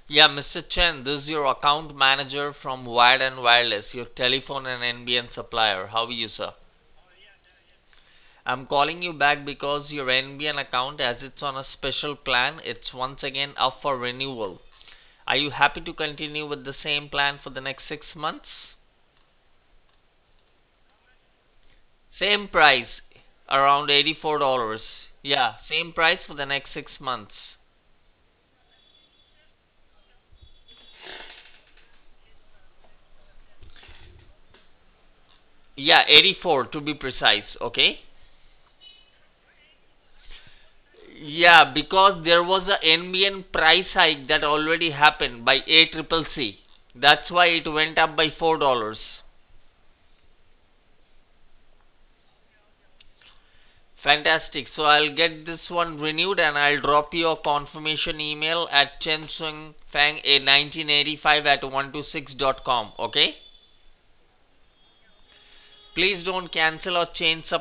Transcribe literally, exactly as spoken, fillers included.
Yeah, mister Chen, this is your account manager from Wired and Wireless, your telephone and N B N supplier. How are you, sir? I'm calling you back because your N B N account, as it's on a special plan, it's once again up for renewal. Are you happy to continue with the same plan for the next six months? Same price, around eighty-four dollars. Yeah, same price for the next six months. Yeah, eighty-four to be precise, okay? Yeah, because there was a N B N price hike that already happened by A C C C. That's why it went up by four dollars. Fantastic. So I'll get this one renewed and I'll drop you a confirmation email at Chen Sung Fang a nineteen eighty-five at one two six dot com. Okay? Please don't cancel or change